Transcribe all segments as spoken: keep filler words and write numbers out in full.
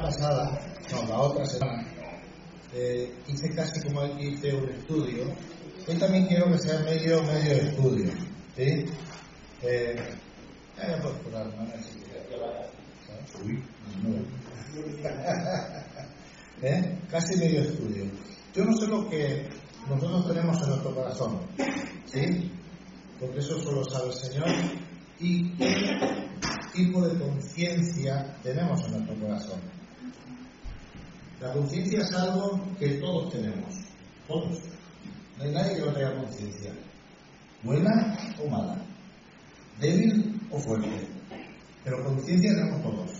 pasada, no, la otra semana, eh, hice casi como aquí hice un estudio. Hoy también quiero que sea medio, medio estudio, ¿sí? Eh, eh, pues, por la hermana, si ¿sabes? Uy, no. ¿Eh? Casi medio estudio. Yo no sé lo que nosotros tenemos en nuestro corazón, ¿sí? Porque eso solo sabe el Señor. Y qué tipo de conciencia tenemos en nuestro corazón. La conciencia es algo que todos tenemos, todos. No hay nadie que no tenga conciencia, buena o mala, débil o fuerte, pero conciencia tenemos todos.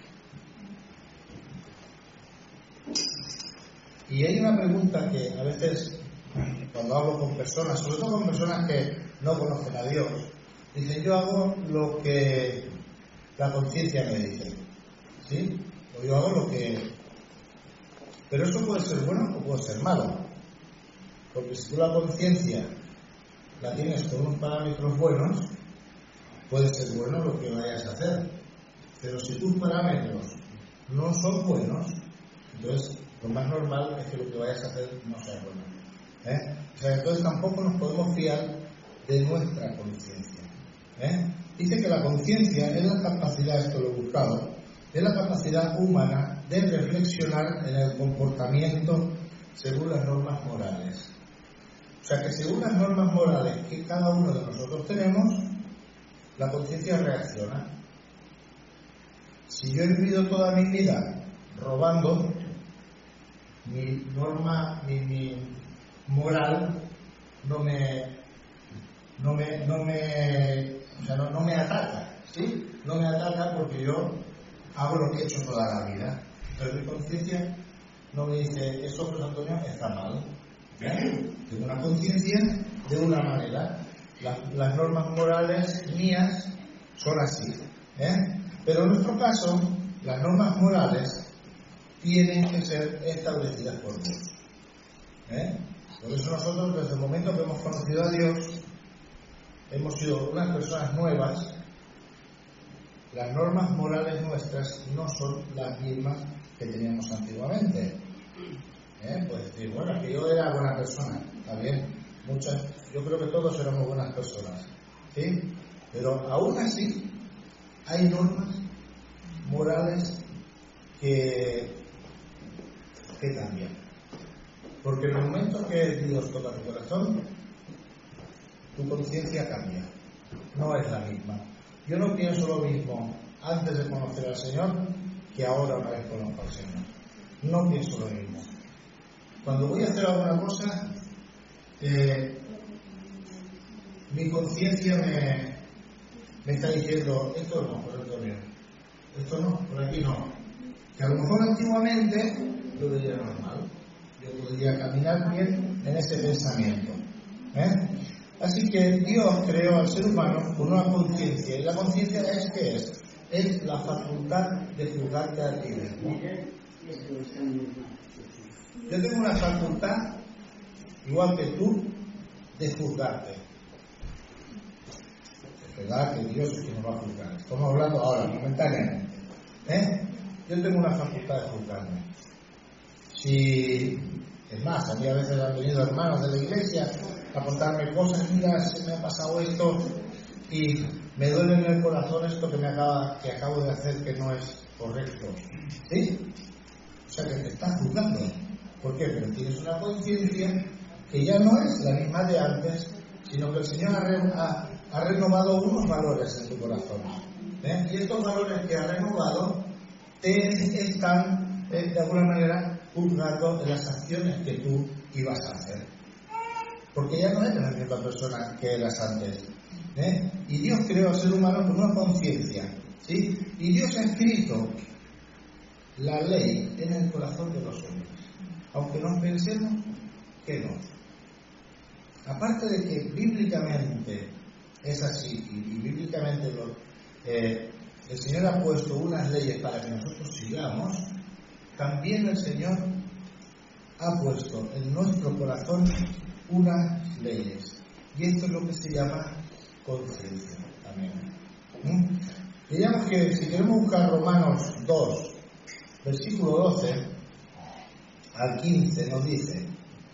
Y hay una pregunta que a veces, cuando hablo con personas, sobre todo con personas que no conocen a Dios, dicen: yo hago lo que la conciencia me dice, ¿sí? O yo hago lo que... Pero eso puede ser bueno o puede ser malo, porque si tú la conciencia la tienes con unos parámetros buenos, puede ser bueno lo que vayas a hacer. Pero si tus parámetros no son buenos, entonces lo más normal es que lo que vayas a hacer no sea bueno, ¿eh? O sea, entonces tampoco nos podemos fiar de nuestra conciencia, ¿eh? Dice que la conciencia es la capacidad, esto lo he buscado, es la capacidad humana de reflexionar en el comportamiento según las normas morales. O sea que según las normas morales que cada uno de nosotros tenemos, la conciencia reacciona. Si yo he vivido toda mi vida robando, mi norma, mi, mi moral no me, no me, no me, o sea, no, no me ataca, ¿sí? No me ataca porque yo hago lo que he hecho toda la vida. Pero mi conciencia no me dice: eso, José Antonio, está mal. ¿Eh? Tengo una conciencia de una manera. La, las normas morales mías son así, ¿eh? Pero en nuestro caso, las normas morales tienen que ser establecidas por Dios, ¿eh? Por eso nosotros, desde el momento que hemos conocido a Dios, hemos sido unas personas nuevas. Las normas morales nuestras no son las mismas que teníamos antiguamente, ¿eh? Pues decir, bueno, que yo era buena persona, está bien, muchas, yo creo que todos éramos buenas personas, ¿sí? Pero aún así hay normas morales que, que cambian, porque en el momento que Dios toca tu corazón, tu conciencia cambia, no es la misma. Yo no pienso lo mismo antes de conocer al Señor que ahora una vez conozco al Señor. No pienso lo mismo. Cuando voy a hacer alguna cosa, eh, mi conciencia me, me está diciendo: esto no, por Antonio, esto no, por aquí no. Que a lo mejor antiguamente yo veía normal, yo podría caminar bien en ese pensamiento, ¿eh? Así que Dios creó al ser humano con una conciencia, y la conciencia es ¿qué es? Es la facultad de juzgarte a ti mismo. Yo tengo una facultad, igual que tú, de juzgarte. Es verdad que Dios es quien nos va a juzgar. Estamos hablando ahora, momentáneamente, ¿eh? Yo tengo una facultad de juzgarme. Si, es más, a mí a veces han venido hermanos de la iglesia a contarme cosas: mira, se me ha pasado esto y me duele en el corazón esto que me acaba, que acabo de hacer, que no es correcto, ¿sí? O sea que te estás juzgando. ¿Por qué? Porque tienes una conciencia que ya no es la misma de antes, sino que el Señor ha, re, ha, ha renovado unos valores en tu corazón, ¿eh? Y estos valores que ha renovado te están, eh, de alguna manera, juzgando de las acciones que tú ibas a hacer. Porque ya no eres la misma persona que eras antes, ¿eh? Y Dios creó al ser humano con una conciencia, ¿sí? Y Dios ha escrito la ley en el corazón de los hombres, aunque no pensemos que no. Aparte de que bíblicamente es así, y, y bíblicamente lo, eh, el Señor ha puesto unas leyes para que nosotros sigamos, también el Señor ha puesto en nuestro corazón unas leyes, y esto es lo que se llama conciencia también. ¿Mm? Digamos que si queremos buscar Romanos dos, versículo doce al quince nos dice: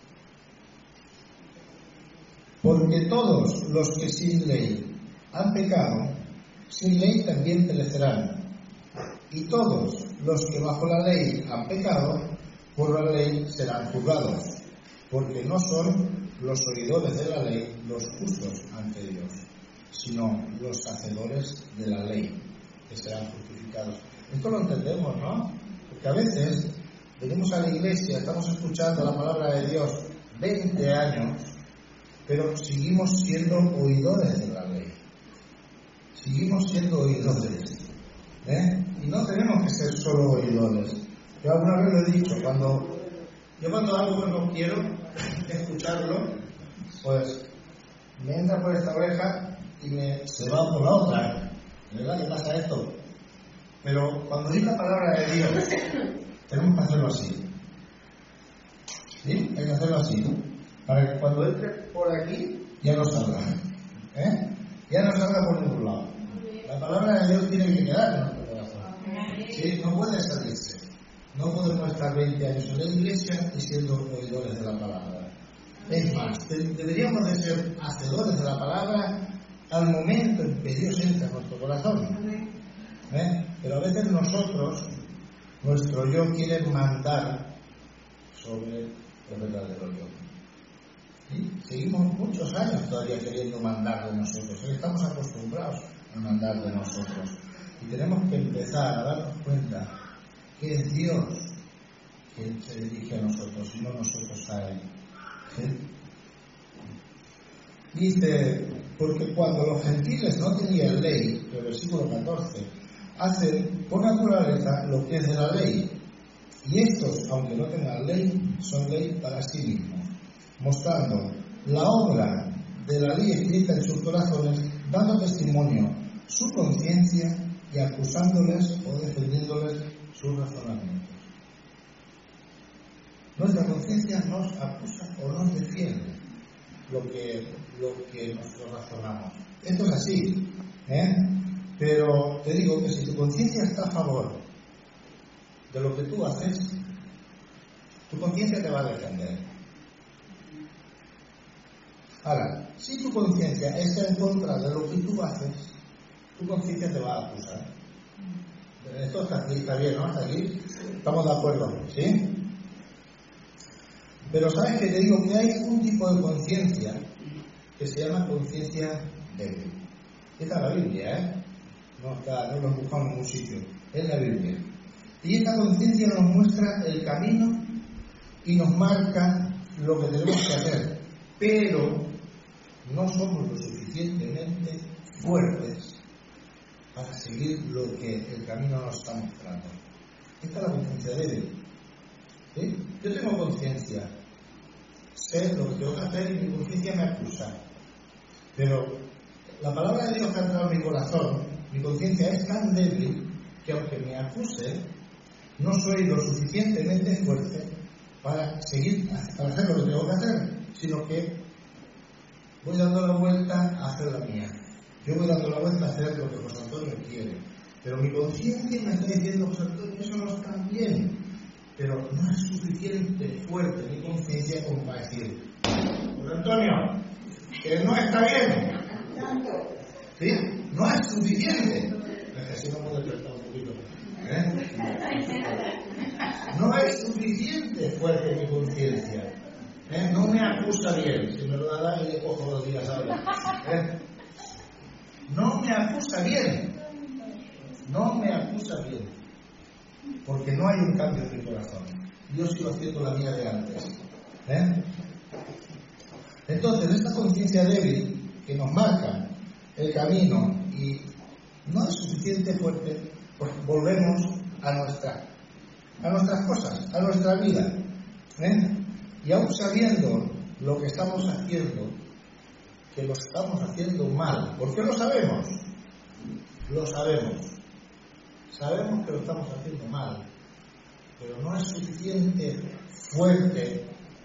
porque todos los que sin ley han pecado, sin ley también perecerán, y todos los que bajo la ley han pecado, por la ley serán juzgados, porque no son los oidores de la ley los justos ante Dios, sino los hacedores de la ley, que serán justificados. Esto lo entendemos, ¿no? Porque a veces venimos a la iglesia, estamos escuchando la palabra de Dios veinte años, pero seguimos siendo oidores de la ley. Seguimos siendo oidores. ¿eh? Y no tenemos que ser solo oidores. Yo alguna vez lo he dicho, cuando yo cuando algo que no quiero escucharlo, pues me entra por esta oreja y me se va por la otra. ¿Verdad? ¿Qué pasa esto? Pero cuando dice la palabra de Dios, tenemos que hacerlo así. ¿Sí? Hay que hacerlo así, ¿no? Para que cuando entre por aquí, ya no salga. ¿Eh? Ya no salga por ningún lado. La palabra de Dios tiene que quedar en nuestro corazón. ¿Sí? No puede salirse. No podemos estar veinte años en la iglesia y siendo oidores de la palabra. Es más, deberíamos de ser hacedores de la palabra al momento en que Dios entra en nuestro corazón. ¿Eh? Pero a veces nosotros, nuestro yo quiere mandar sobre el verdadero yo. ¿Sí? Seguimos muchos años todavía queriendo mandar de nosotros. Estamos acostumbrados a mandar de nosotros. Y tenemos que empezar a darnos cuenta que es Dios quien se dirige a nosotros y no nosotros a Él. ¿Sí? Dice, porque cuando los gentiles no tenían ley, el versículo catorce, hacen por naturaleza lo que es de la ley, y estos, aunque no tengan ley, son ley para sí mismos, mostrando la obra de la ley escrita en sus corazones, dando testimonio su conciencia y acusándoles o defendiéndoles sus razonamientos. Nuestra conciencia nos acusa o nos defiende lo que, lo que nosotros razonamos. Esto es así, ¿eh? Pero te digo que si tu conciencia está a favor de lo que tú haces, tu conciencia te va a defender. Ahora, si tu conciencia está en contra de lo que tú haces, tu conciencia te va a acusar. Esto está, aquí, está bien, ¿no? Hasta aquí estamos de acuerdo, ¿sí? Pero sabes que te digo que hay un tipo de conciencia que se llama conciencia débil. Esta es la Biblia, ¿eh? No, está, no lo buscamos en ningún sitio, es la Biblia. Y esta conciencia nos muestra el camino y nos marca lo que tenemos que hacer, pero no somos lo suficientemente fuertes para seguir lo que el camino nos está mostrando. Esta es la conciencia débil. ¿Sí? Yo tengo conciencia, sé lo que tengo que hacer y mi conciencia me acusa, pero la palabra de Dios que ha entrado en mi corazón, mi conciencia es tan débil que aunque me acuse, no soy lo suficientemente fuerte para seguir, para hacer lo que tengo que hacer, sino que voy dando la vuelta a hacer la mía. Yo voy dando la vuelta a hacer lo que José Antonio quiere, pero mi conciencia me está diciendo: José Antonio, eso no está bien, pero no es suficiente fuerte mi conciencia como para decir: José Antonio, que no está bien. ¿Sí? No es suficiente. Así no puedo despertar un poquito. ¿Eh? No es suficiente fuerte mi conciencia. ¿Eh? No me acusa bien. Si me lo da y le cojo los días ahora. ¿Eh? No me acusa bien. No me acusa bien. Porque no hay un cambio en mi corazón. Yo sigo haciendo la mía de antes. ¿Eh? Entonces, esta conciencia débil que nos marca el camino y no es suficiente fuerte, pues volvemos a nuestra, a nuestras cosas, a nuestra vida. ¿Eh? Y aún sabiendo lo que estamos haciendo, que lo estamos haciendo mal. ¿Por qué lo sabemos? Lo sabemos. Sabemos que lo estamos haciendo mal, pero no es suficiente fuerte.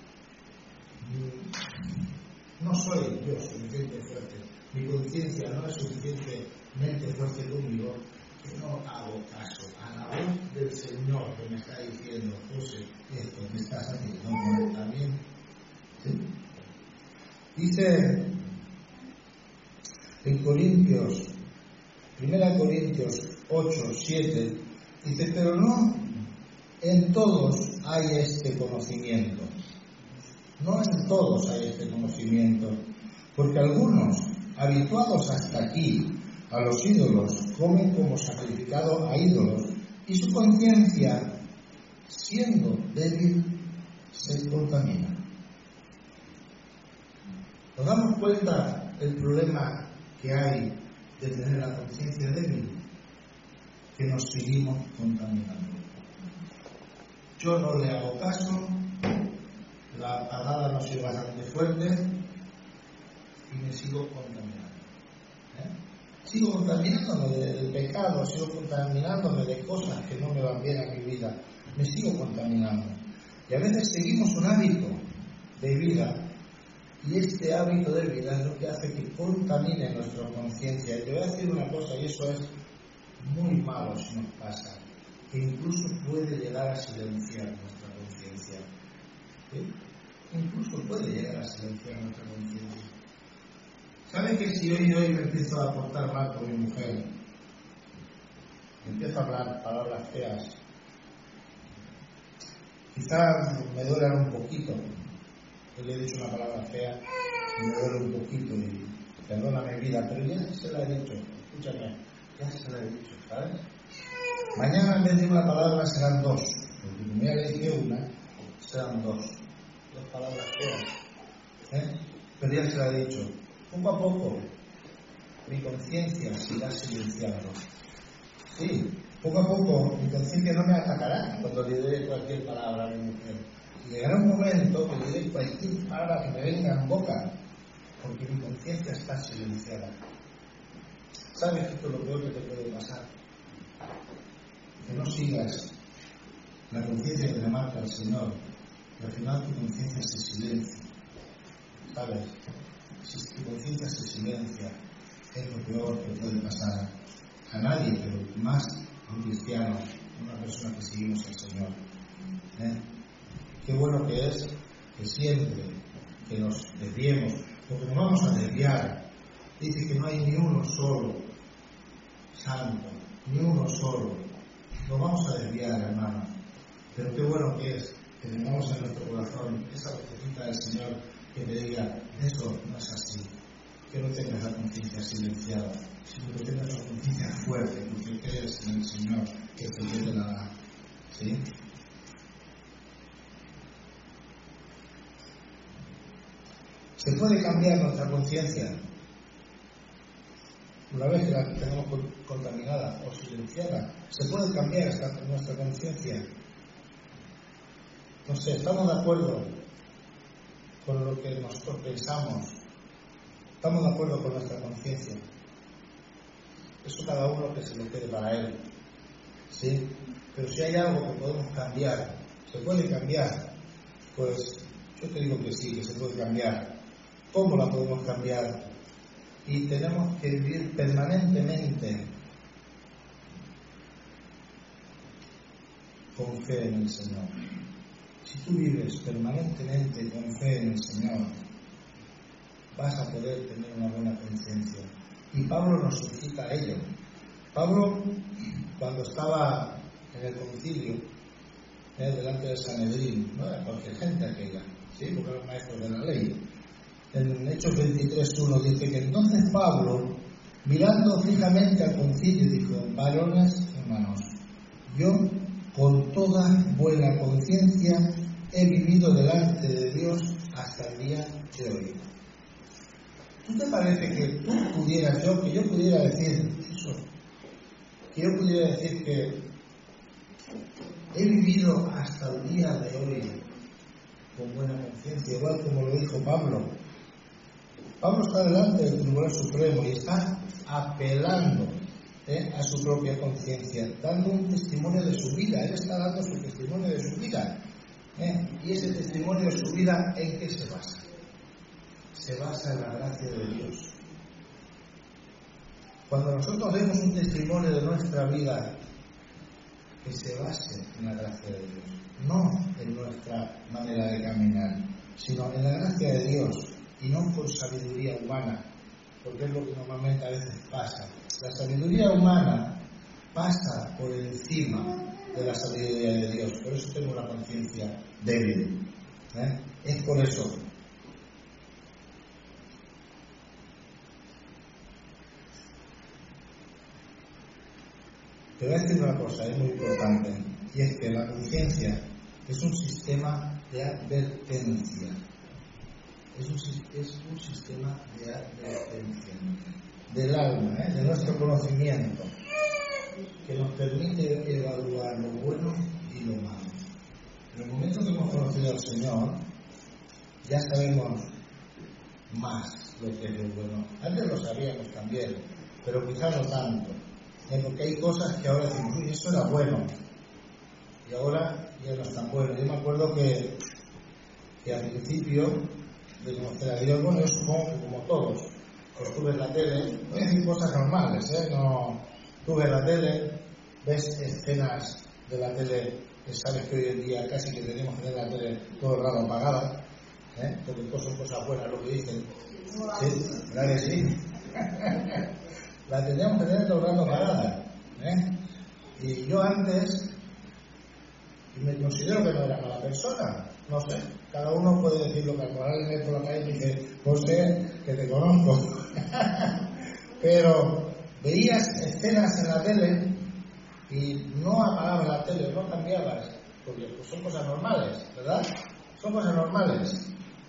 No soy yo suficiente fuerte. Mi conciencia no es suficientemente fuerte conmigo que no hago caso a la voz del Señor que me está diciendo, José, esto que estás haciendo no está bien. ¿Sí? Dice en Corintios, primera Corintios ocho, siete, dice, pero no en todos hay este conocimiento. No en todos hay este conocimiento, porque algunos, habituados hasta aquí a los ídolos, comen como sacrificado a ídolos, y su conciencia, siendo débil, se contamina. ¿Nos damos cuenta del problema que hay de tener la conciencia débil? Que nos seguimos contaminando. Yo no le hago caso, la apagada no soy bastante fuerte y me sigo contaminando. ¿Eh? Sigo contaminándome del pecado, sigo contaminándome de cosas que no me van bien a mi vida, me sigo contaminando. Y a veces seguimos un hábito de vida, y este hábito de vida es lo que hace que contamine nuestra conciencia. Y te voy a decir una cosa, y eso es muy malo si nos pasa, que incluso puede llegar a silenciar nuestra conciencia. ¿Sí? Incluso puede llegar a silenciar nuestra conciencia. ¿Saben que si hoy hoy me empiezo a portar mal con mi mujer, me empiezo a hablar palabras feas, quizás me duelan un poquito? Yo le he dicho una palabra fea y me duele un poquito y perdóname vida, pero ya se la he dicho, escúchame, ya se la he dicho, ¿sabes? Mañana en vez de una palabra serán dos, porque como ya le dije una, serán dos, dos palabras feas, ¿eh? Pero ya se la he dicho, poco a poco mi conciencia se irá silenciando. Sí, poco a poco mi conciencia no me atacará cuando le dé cualquier palabra a mi mujer. Llegará un momento que le dé cualquier palabra que me venga en boca, porque mi conciencia está silenciada. ¿Sabes que esto es lo peor que te puede pasar? Que no sigas la conciencia que te marca el Señor, y al final tu conciencia se silencia. ¿Sabes? Si tu conciencia se silencia, es lo peor que puede pasar a nadie, pero más a un cristiano, a una persona que seguimos al Señor. ¿Eh? Qué bueno que es que siempre que nos desviemos, porque nos vamos a desviar. Dice que no hay ni uno solo santo, ni uno solo. Nos vamos a desviar, hermanos. Pero qué bueno que es que tengamos en nuestro corazón esa vocecita del Señor que te diga, eso no es así. Que no tengas la conciencia silenciada, sino que tengas la conciencia fuerte, porque crees en el Señor que te quiere la da. ¿Sí? ¿Se puede cambiar nuestra conciencia? Una vez que la tenemos contaminada o silenciada, ¿se puede cambiar esta, nuestra conciencia? No sé, ¿estamos de acuerdo con lo que nosotros pensamos? ¿Estamos de acuerdo con nuestra conciencia? Eso cada uno que se lo quede para él. ¿Sí? Pero si hay algo que podemos cambiar, ¿se puede cambiar? Pues yo te digo que sí, que se puede cambiar. ¿Cómo la podemos cambiar? Y tenemos que vivir permanentemente con fe en el Señor. Si tú vives permanentemente con fe en el Señor, vas a poder tener una buena conciencia. Y Pablo nos suscita a ello. Pablo, cuando estaba en el concilio, eh, delante de Sanedrín, no era cualquier gente aquella, ¿sí? Porque eran maestros de la ley. En Hechos veintitrés uno dice que entonces Pablo, mirando fijamente al concilio, dijo, varones hermanos, yo con toda buena conciencia he vivido delante de Dios hasta el día de hoy. ¿Tú te parece que tú pudieras, yo, que yo pudiera decir eso? Que yo pudiera decir que he vivido hasta el día de hoy con buena conciencia, igual como lo dijo Pablo. Pablo está delante del Tribunal Supremo y está apelando ¿eh? a su propia conciencia, dando un testimonio de su vida. Él está dando su testimonio de su vida. ¿eh? Y ese testimonio de su vida, ¿en qué se basa? Se basa en la gracia de Dios. Cuando nosotros demos un testimonio de nuestra vida que se base en la gracia de Dios, no en nuestra manera de caminar, sino en la gracia de Dios y no por sabiduría humana, porque es lo que normalmente a veces pasa. La sabiduría humana pasa por encima de la sabiduría de Dios, por eso tengo una conciencia débil. ¿eh? Es por eso. Te voy a decir una cosa, es muy importante, y es que la conciencia es un sistema de advertencia. Es un, es un sistema de advertencia del alma, ¿eh? de nuestro conocimiento, que nos permite evaluar lo bueno y lo malo. En el momento que hemos conocido al Señor, ya sabemos más lo que es lo bueno. Antes lo sabíamos también, pero quizás no tanto. ¿eh? Porque hay cosas que ahora decimos, uy, eso era bueno, y ahora ya no es tan bueno. Yo me acuerdo que, que al principio de conocer a Dios, bueno, yo supongo que como todos, pues tú ves la tele, voy a decir cosas normales, ¿eh? No, tú ves la tele, ves escenas de la tele, que sabes que hoy en día casi que tenemos que tener la tele todo el rato apagada, ¿eh? Porque todas son cosas buenas lo que dicen. ¿Sí? ¿Verdad que sí? La teníamos que tener todo el rato apagada, ¿eh? Y yo antes, y me considero que no era mala persona, no sé, cada uno puede decir lo que al moral en por la calle y dice, José, que te conozco. Pero veías escenas en la tele y no apagabas la tele, no cambiabas, porque pues, son cosas normales, ¿verdad? Son cosas normales.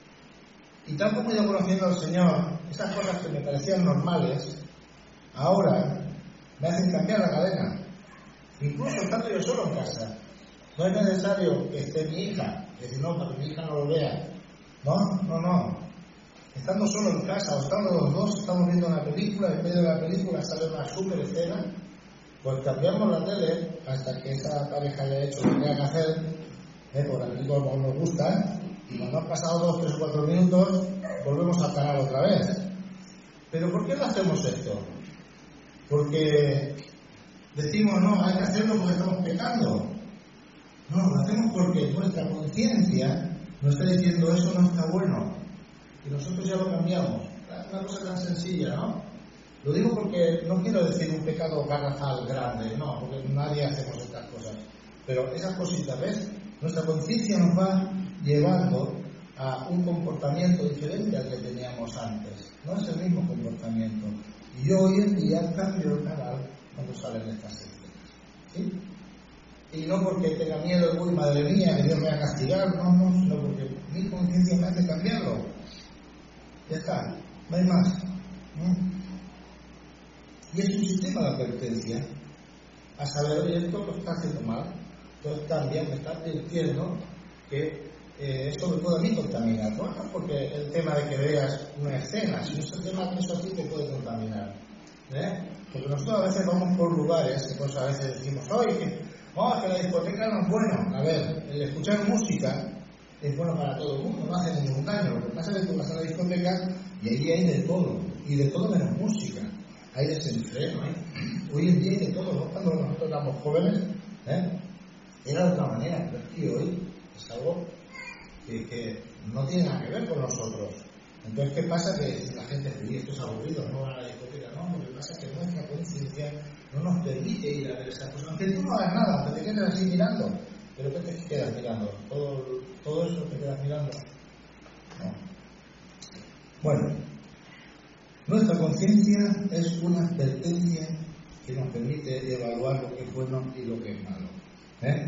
Y tal como yo conociendo al Señor, esas cosas que me parecían normales, ahora me hacen cambiar la cadena. Incluso estando yo solo en casa. No es necesario que esté mi hija, que si no, para que mi hija no lo vea. No, no, no. Estando solo en casa o estando los dos, estamos viendo una película, en medio de la película sale una super escena, pues cambiamos la tele hasta que esa pareja haya hecho lo que tenga que hacer, ¿eh? Por aquí como nos gusta, y cuando han pasado dos, tres o cuatro minutos, volvemos al canal otra vez. ¿Pero por qué no hacemos esto? Porque decimos, no, hay que hacerlo porque estamos pecando. No, lo hacemos porque nuestra conciencia nos está diciendo eso no está bueno. Y nosotros ya lo cambiamos. Una cosa tan sencilla, ¿no? Lo digo porque no quiero decir un pecado garrafal grande, no, porque nadie hacemos estas cosas. Pero esas cositas, ¿ves? Nuestra conciencia nos va llevando a un comportamiento diferente al que teníamos antes. No es el mismo comportamiento. Y yo hoy en día cambio el canal cuando salen estas escenas. ¿Sí? Y no porque tenga miedo, uy, madre mía, que Dios me va a castigar, no, no, sino porque mi conciencia me hace cambiarlo. Ya está, no hay más. ¿no? Y es un sistema de advertencia a saber, oye, esto lo está haciendo mal, entonces también me está advirtiendo que eh, esto me puede a mí contaminar. No, no porque el tema de que veas una escena, sino es el tema que eso a ti te puede contaminar. ¿eh? Porque nosotros a veces vamos por lugares, que pues a veces decimos, oye, que, oh, que la discoteca no es bueno. A ver, el escuchar música es bueno para todo el mundo, no hace ningún daño. Lo que pasa es que tú vas a la discoteca y allí hay de todo, y de todo menos música. Hay desenfreno, ¿eh? Hoy en día hay de todo, ¿no? Cuando nosotros éramos jóvenes, ¿eh? Era de otra manera, pero es que hoy es algo que, que no tiene nada que ver con nosotros. Entonces, ¿qué pasa? Que la gente dice, esto es aburrido, no van a la discoteca. No, lo que pasa es que nuestra conciencia no nos permite ir a ver esas cosas. Aunque tú no hagas nada, aunque te quedes así mirando, pero ¿qué te quedas mirando? ¿Todo, todo eso te quedas mirando? No. Bueno, nuestra conciencia es una advertencia que nos permite evaluar lo que es bueno y lo que es malo. ¿eh?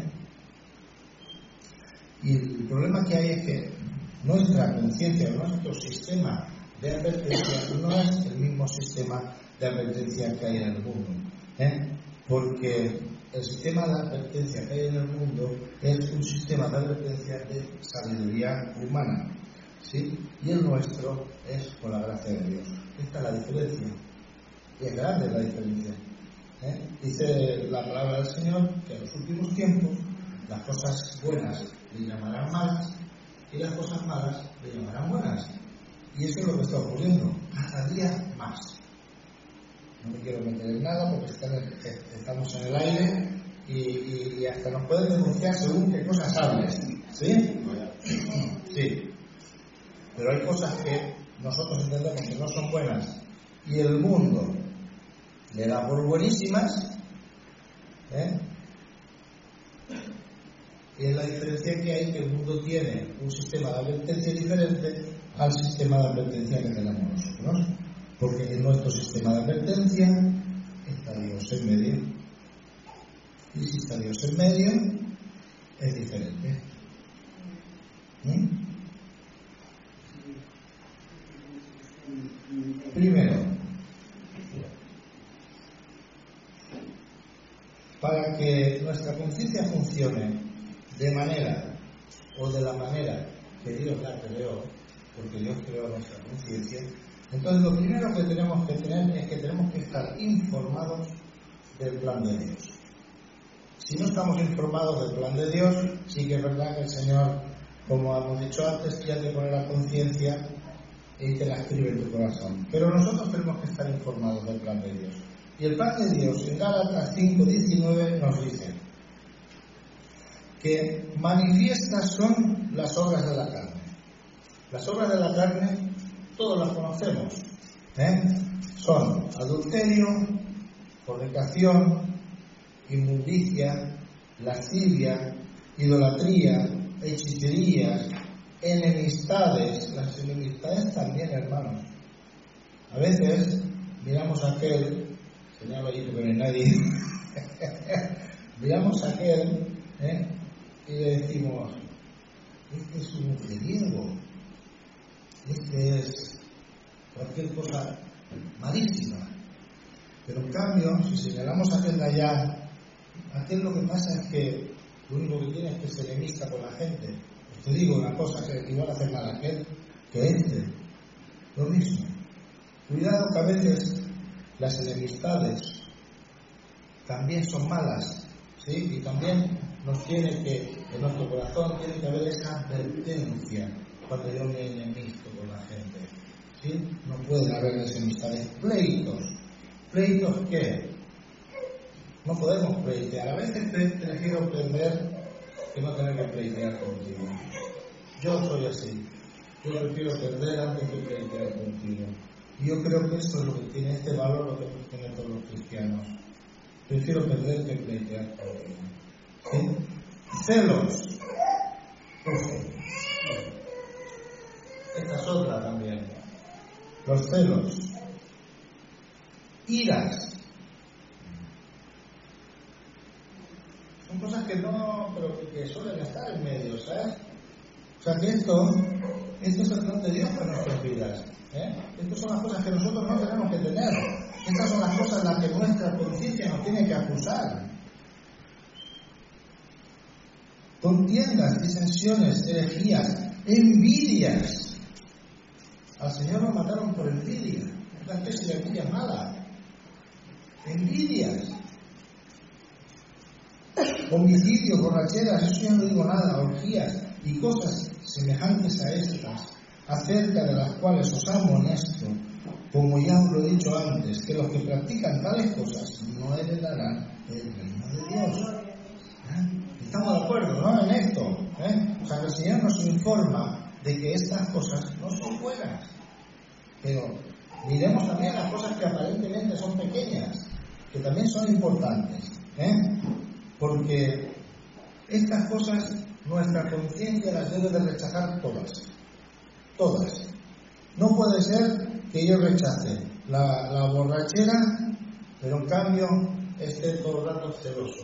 Y el problema que hay es que nuestra conciencia, nuestro sistema de advertencia no es el mismo sistema de advertencia que hay en el mundo. ¿eh? Porque el sistema de advertencia que hay en el mundo es un sistema de advertencia de sabiduría humana. ¿sí? Y el nuestro es por la gracia de Dios. Esta es la diferencia. Y es grande la diferencia. ¿eh? Dice la palabra del Señor que en los últimos tiempos las cosas buenas le llamarán malas y las cosas malas le llamarán buenas. Y eso es lo que está ocurriendo cada día más. no me quiero meter en nada porque estamos en el aire y, y, y hasta nos pueden denunciar según qué cosas hables, ¿sí? Sí, pero hay cosas que nosotros entendemos que no son buenas y el mundo le da por buenísimas, ¿eh? Y es la diferencia que hay, que el mundo tiene un sistema de advertencia diferente al sistema de advertencia que tenemos nosotros, porque en nuestro sistema de advertencia está Dios en medio, y si está Dios en medio es diferente. ¿Mm? Primero, para que nuestra conciencia funcione de manera o de la manera que Dios la creó, porque Dios creó nuestra conciencia, entonces lo primero que tenemos que tener es que tenemos que estar informados del plan de Dios. Si no estamos informados del plan de Dios, sí que es verdad que el Señor, como hemos dicho antes, ya te pone la conciencia y te la escribe en tu corazón. Pero nosotros tenemos que estar informados del plan de Dios. Y el plan de Dios en Gálatas cinco diecinueve nos dice que manifiestas son las obras de la carne. Las obras de la carne todos las conocemos, ¿eh? Son adulterio, fornicación, inmundicia, lascivia, idolatría, hechicerías, enemistades. Las enemistades también, hermanos. A veces miramos a aquel, señalo allí que no hay nadie, miramos a aquel, ¿eh? Y le decimos, este es un mujeriego, este es cualquier cosa malísima. Pero en cambio, si señalamos a aquel de allá, aquel lo que pasa es que lo único que tiene es que es enemista con la gente. Pues te digo una cosa, que igual hace mal a aquel que este. Lo mismo. Cuidado que a veces las enemistades también son malas, ¿sí? Y también nos tiene que, en nuestro corazón, tiene que haber esa advertencia cuando yo me enemisto con la gente, ¿sí? No pueden haber enemistades. Pleitos. ¿Pleitos qué? No podemos pleitear. A veces prefiero aprender que no tener que pleitear contigo. Yo soy así. Yo prefiero perder antes que pleitear contigo. Y yo creo que eso es lo que tiene este valor, lo que tienen todos los cristianos. Prefiero perder que pleitear contigo. ¿Sí? Celos. Uf. Esta es otra también. Los celos. Iras. Son cosas que no, pero que suelen estar en medio, ¿sabes? O sea que esto, esto es el plan de Dios para nuestras vidas, ¿eh? Estas son las cosas que nosotros no tenemos que tener. Estas son las cosas en las que nuestra conciencia nos tiene que acusar. Contiendas, disensiones, herejías, envidias. Al Señor lo mataron por envidia. Una especie de envidia mala. Envidias. Homicidios, borracheras, eso ya no digo nada, orgías y cosas semejantes a estas, acerca de las cuales os amonesto, como ya os lo he dicho antes, que los que practican tales cosas no heredarán el reino de Dios. ¿Eh? Estamos de acuerdo, ¿no? En esto, ¿eh? O sea, que el Señor nos informa de que estas cosas no son buenas, pero miremos también las cosas que aparentemente son pequeñas, que también son importantes, ¿eh? Porque estas cosas nuestra conciencia las debe de rechazar todas, todas. No puede ser que yo rechace la, la borrachera, pero en cambio esté todo el rato celoso.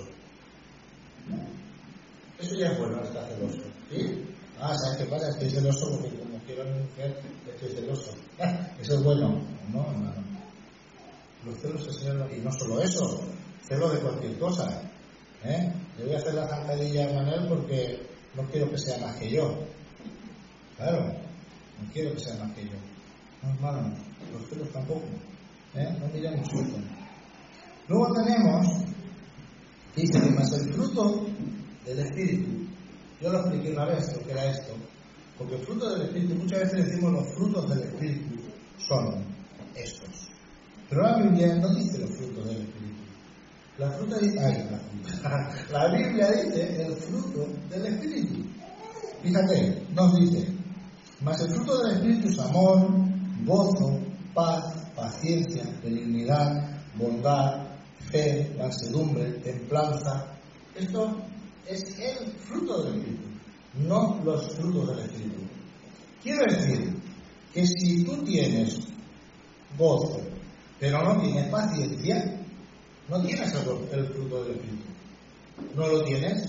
Eso ya es bueno, estar celoso, ¿sí? Ah, ¿sabes qué pasa? Estoy celoso porque como quiero anunciar estoy celoso. Eso es bueno. No, hermano. Los celos el Señor, y no solo eso, celo de cualquier cosa. ¿Eh? Le voy a hacer la zancadilla a Manuel porque no quiero que sea más que yo. Claro, no quiero que sea más que yo. No, hermano, los celos tampoco. ¿Eh? No miremos esto. Luego tenemos, dice, más el fruto del Espíritu. Yo lo expliqué una vez lo que era esto. Porque el fruto del Espíritu, muchas veces decimos los frutos del Espíritu son estos. Pero la Biblia no dice los frutos del Espíritu. La fruta dice, ay, la fruta. La Biblia dice el fruto del Espíritu. Fíjate, nos dice, mas el fruto del Espíritu es amor, gozo, paz, paciencia, benignidad, bondad, fe, mansedumbre, templanza. Esto es el fruto del Espíritu, no los frutos del Espíritu. Quiero decir que si tú tienes gozo, pero no tienes paciencia, no tienes el, el fruto del Espíritu. ¿No lo tienes?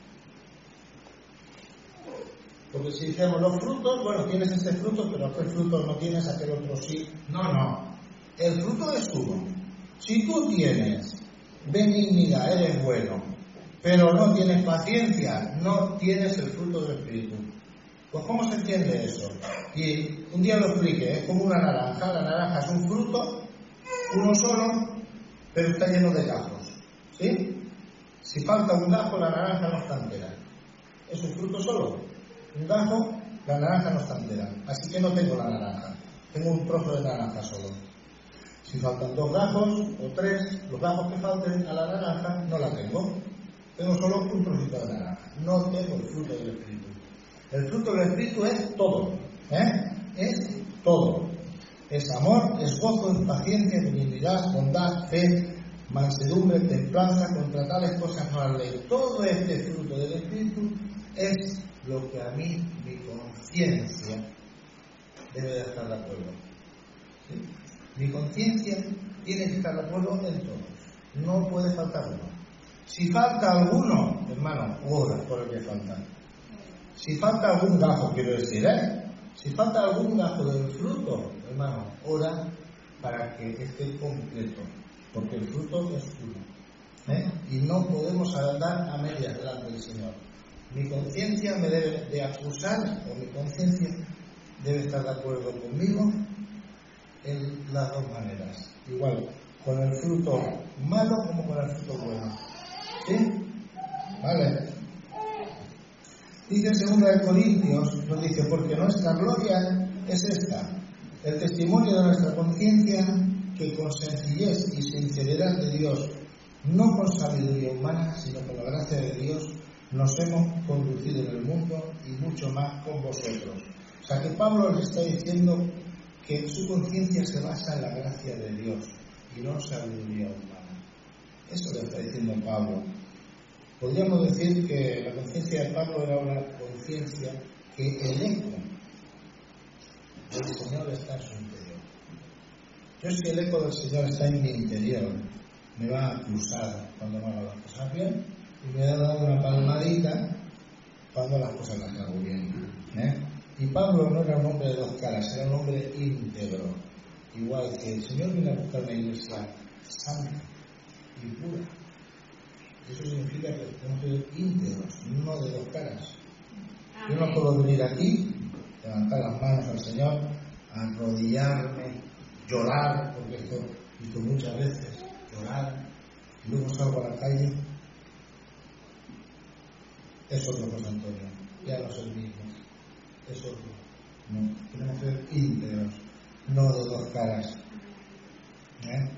Porque si decimos los frutos, bueno, tienes ese fruto, pero aquel fruto no tienes, aquel otro sí. No, no. El fruto es uno. Si tú tienes benignidad, eres bueno, pero no tienes paciencia, no tienes el fruto del Espíritu. Pues ¿cómo se entiende eso? Y un día lo expliqué, es como una naranja. La naranja es un fruto, uno solo, pero está lleno de gajos. ¿Sí? Si falta un gajo, la naranja no está entera. Es un fruto solo. Un gajo, la naranja no está entera. Así que no tengo la naranja. Tengo un trozo de naranja solo. Si faltan dos gajos o tres, los gajos que falten a la naranja no la tengo. Tengo solo un trocito de naranja. No tengo el fruto del Espíritu. El fruto del Espíritu es todo. ¿Eh? Es todo. Es amor, es gozo, es paciencia, benignidad, bondad, fe, mansedumbre, templanza. Contra tales cosas no hay ley. Todo este fruto del Espíritu es lo que a mí, mi conciencia, debe de estar de acuerdo. ¿Sí? Mi conciencia tiene que estar de acuerdo en todos. No puede faltar uno. Si falta alguno, hermano, ora por el que falta. Si falta algún gajo, quiero decir, ¿eh? Si falta algún gajo del fruto, hermano, ora para que esté completo. Porque el fruto es uno. ¿Eh? Y no podemos andar a medias delante del Señor. Mi conciencia me debe de acusar, o mi conciencia debe estar de acuerdo conmigo en las dos maneras. Igual, con el fruto malo como con el fruto bueno. ¿Sí? ¿Vale? Dice en segunda de Corintios, nos dice, porque nuestra gloria es esta, el testimonio de nuestra conciencia, que con sencillez y sinceridad de Dios, no con sabiduría humana, sino con la gracia de Dios, nos hemos conducido en el mundo y mucho más con vosotros. O sea que Pablo le está diciendo que su conciencia se basa en la gracia de Dios y no en sabiduría humana. Eso le está diciendo Pablo. Podríamos decir que la conciencia de Pablo era una conciencia que el eco del Señor está en su interior. Yo, si el eco del Señor está en mi interior, me va a acusar cuando no hago las cosas bien y me va a dar una palmadita cuando las cosas las hago bien. ¿eh? Y Pablo no era un hombre de dos caras, era un hombre íntegro. Igual que el Señor viene a buscar una iglesia santa y pura. Eso significa que tenemos que ser íntegros, no de dos caras. Yo no puedo venir aquí, levantar las manos al Señor, arrodillarme, llorar, porque esto he visto muchas veces, llorar, y luego salgo a la calle. Es otro José Antonio, ya no es el mismo, es otro. No, tenemos que ser íntegros, no de dos caras. ¿Eh?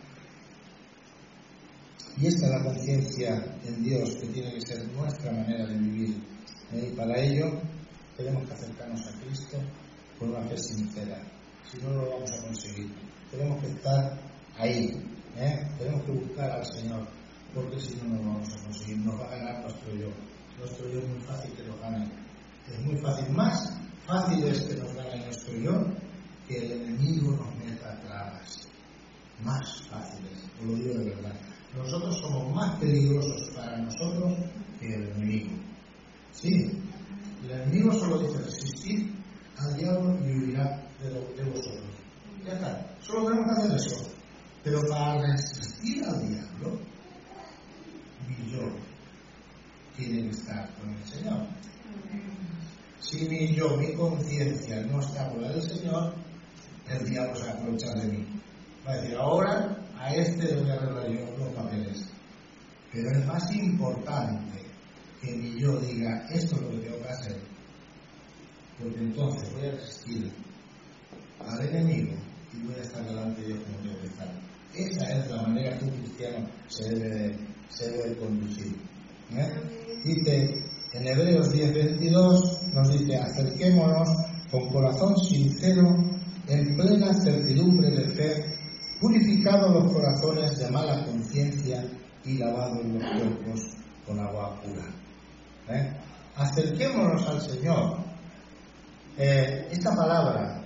Y esta es la conciencia en Dios que tiene que ser nuestra manera de vivir. ¿eh? Y para ello tenemos que acercarnos a Cristo con una fe sincera. Si no, no lo vamos a conseguir. Tenemos que estar ahí. ¿eh? Tenemos que buscar al Señor, porque si no, no lo vamos a conseguir. Nos va a ganar nuestro yo. Nuestro yo es muy fácil que nos gane. Es muy fácil. Más fácil es que nos gane nuestro yo que el enemigo nos meta trabas. Más fáciles. Os lo digo de verdad. Nosotros somos más peligrosos para nosotros que el enemigo. Sí, el enemigo solo dice resistir al diablo y huirá de, lo, de vosotros. Ya está, solo tenemos que hacer eso. Pero para resistir al diablo, mi yo tiene que estar con el Señor. Si mi yo, mi conciencia no está con la del Señor, el diablo se va a aprovechar de mí. Va a decir, ahora a este le voy a arreglar yo los papeles. Pero es más importante que mi yo diga, esto es lo que tengo que hacer, porque entonces voy a resistir al enemigo y voy a estar delante de Dios como tengo que estar. Esa es la manera que un cristiano se debe, se debe conducir. ¿eh? Dice en Hebreos diez veintidós, nos dice: acerquémonos con corazón sincero, en plena certidumbre de fe, purificados los corazones de mala conciencia y lavados los cuerpos con agua pura. ¿eh? Acerquémonos al Señor. Eh, esta palabra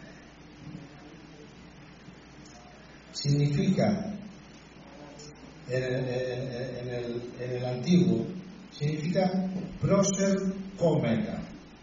significa en el, en, el, en el antiguo, significa proser kometa.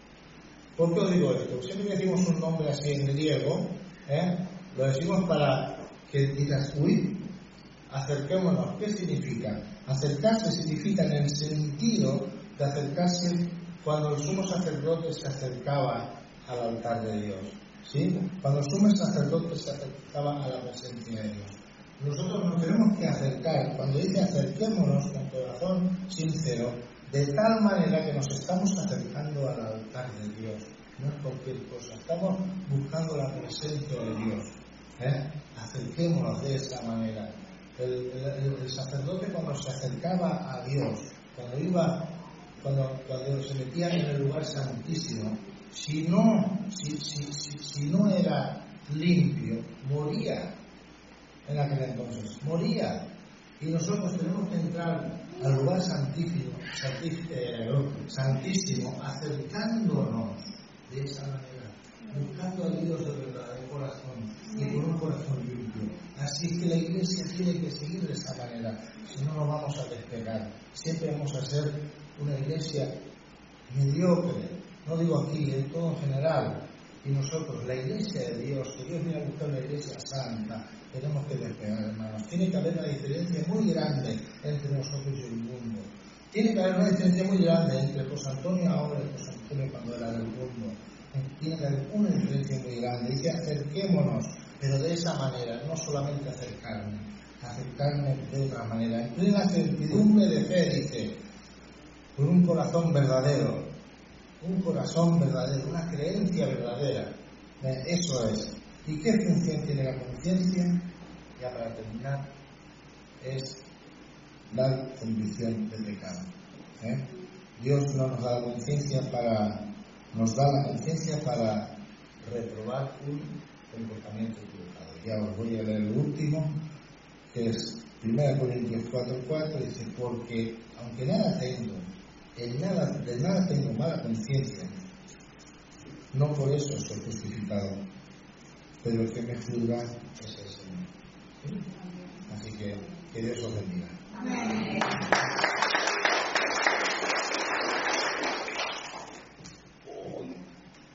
¿Por qué os digo esto? Siempre que decimos un nombre así en griego, ¿eh? lo decimos para que digas, uy, acerquémonos. ¿Qué significa? Acercarse significa en el sentido de acercarse cuando el sumo sacerdote se acercaba al altar de Dios. ¿Sí? Cuando el sumo sacerdote se acercaba a la presencia de Dios. Nosotros nos tenemos que acercar, cuando dice acerquémonos con corazón sincero, de tal manera que nos estamos acercando al altar de Dios. No es cualquier cosa, estamos buscando la presencia de Dios. ¿eh? Acerquémonos de esa manera. El, el, el sacerdote, cuando se acercaba a Dios, cuando iba, cuando, cuando se metía en el lugar santísimo, si no, si, si, si, si no era limpio, moría. En aquel entonces, moría. Y nosotros tenemos que entrar al lugar santísimo, santísimo, eh, santísimo, acercándonos de esa manera, buscando a Dios de verdad, de corazón y con un corazón limpio. Así que la Iglesia tiene que seguir de esa manera, si no nos vamos a despegar. Siempre vamos a ser una Iglesia mediocre, no digo aquí, en todo en general. Y nosotros, la Iglesia de Dios, que Dios viene a buscar una Iglesia santa, tenemos que despegar, hermanos. Tiene que haber una diferencia muy grande entre nosotros y el mundo. Tiene que haber una diferencia muy grande entre José Antonio ahora y José Antonio cuando era del mundo. Tiene que haber una diferencia muy grande. Dice, acerquémonos, pero de esa manera, no solamente acercarme, acercarme de otra manera. En plena certidumbre de fe, dice, con un corazón verdadero. Un corazón verdadero, una creencia verdadera. Eso es. ¿Y qué función tiene la conciencia? Ya para terminar, es dar convicción de pecado. ¿eh? Dios no nos da la conciencia para, nos da la conciencia para reprobar un comportamiento equivocado. Ya os voy a leer el último, que es primera Corintios cuatro cuatro, dice, porque aunque nada tengo, en nada, de nada tengo mala conciencia, no por eso soy justificado, pero el que me juzga es el Señor. ¿Sí? Así que que Dios os bendiga. Amén.